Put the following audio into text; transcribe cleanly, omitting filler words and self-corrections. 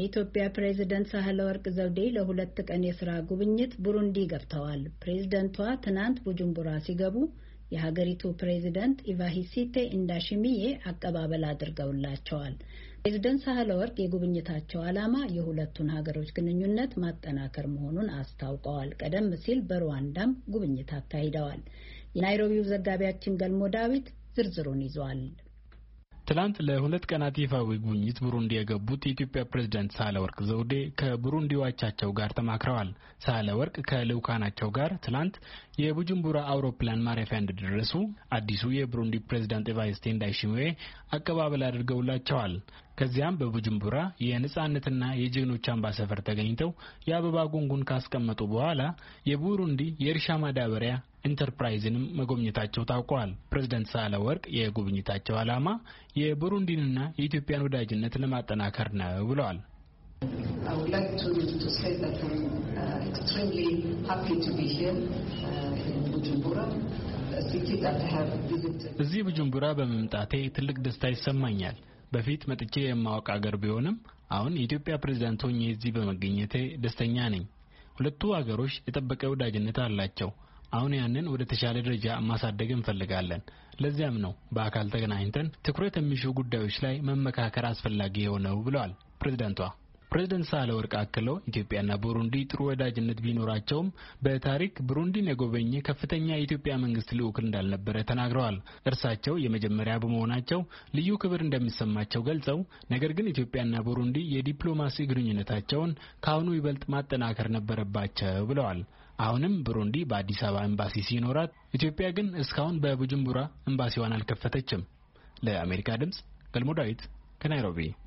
የኢትዮጵያ ፕሬዝዳንት ሳህለወርቅ ዘውዴ ለሁለት ቀን የሥራ ጉብኝት ቡሩንዲ ገብተዋል። ፕሬዝዳንቷ ትናንት ቡጁምቡራ ሲገቡ የሀገሪቱ ፕሬዝዳንት ኢቫሂሲቴ እንዳሽሚዬ አቀባበል አድርገውላቸዋል። ፕሬዝዳንት ሳህለወርቅ የጉብኝታቸው ዓላማ የሁለቱን ሀገሮች ግንኙነት ማጠናከር መሆኑን አስታውቀዋል። ቀደም ሲል በሩዋንዳም ጉብኝት አካሂደዋል። የናይሮቢው ዘጋቢያችን ገልሞ ዳዊት ዝርዝሩን ይዟል። ትላንት ለሁለት ቀናት ይፋዊ ጉብኝት ቡሩንዲ የገቡት የኢትዮጵያ ፕሬዝዳንት ሳህለወርቅ ዘውዴ ከቡሩንዲ አቻቸው ጋር ተማክረዋል። ሳህለወርቅ ከልኡካናቸው ጋር ትላንት የቡጁምቡራ አውሮፕላን ማረፊያ እንደደረሱ አዲሱ የቡሩንዲ ፕሬዝዳንት ኤቫሪስቴ እንዳይሺሚዬ አቀባበል አድርገውላቸዋል። ከዚያም በቡጁምቡራ የነጻነትና የጀግኖች አምባሳደር ተገኝተው የአበባ ጉንጉን ካስቀመጡ በኋላ የቡሩንዲ የእርሻ ማዳበሪያ ኢንተርፕራይዝንም መጎብኘታቸው ታውቋል። ፕሬዝዳንት ሳህለወርቅ የጉብኝታቸው ዓላማ የቡሩንዲንና የኢትዮጵያን ወዳጅነት ለማጠናከር ነው ብለዋል። እዚህ ቡጁምቡራ በመምጣቴ ትልቅ ደስታ ይሰማኛል። በፊት መጥቼ የማውቅ አገር ቢሆንም አሁን የኢትዮጵያ ፕሬዝዳንት ሆኜ እዚህ በመገኘቴ ደስተኛ ነኝ። ሁለቱ አገሮች የጠበቀ ወዳጅነት አላቸው። አሁን ያንን ወደ ተሻለ ደረጃ ማሳደግ እንፈልጋለን። ለዚያም ነው በአካል ተገናኝተን ትኩረት የሚሹ ጉዳዮች ላይ መመካከር አስፈላጊ የሆነው ብለዋል ፕሬዝዳንቷ። ፕሬዝዳንት ሳህለወርቅ አክለው ኢትዮጵያና ቡሩንዲ ጥሩ ወዳጅነት ቢኖራቸውም በታሪክ ቡሩንዲን የጎበኘ ከፍተኛ የኢትዮጵያ መንግስት ልኡክ እንዳልነበረ ተናግረዋል። እርሳቸው የመጀመሪያ በመሆናቸው ልዩ ክብር እንደሚሰማቸው ገልጸው ነገር ግን ኢትዮጵያና ቡሩንዲ የዲፕሎማሲ ግንኙነታቸውን ካሁኑ ይበልጥ ማጠናከር ነበረባቸው ብለዋል። አሁንም ቡሩንዲ በአዲስ አበባ ኤምባሲ ሲኖራት ኢትዮጵያ ግን እስካሁን በቡጁምቡራ ኤምባሲዋን አልከፈተችም። ለአሜሪካ ድምጽ ገልሞ ዳዊት ከናይሮቢ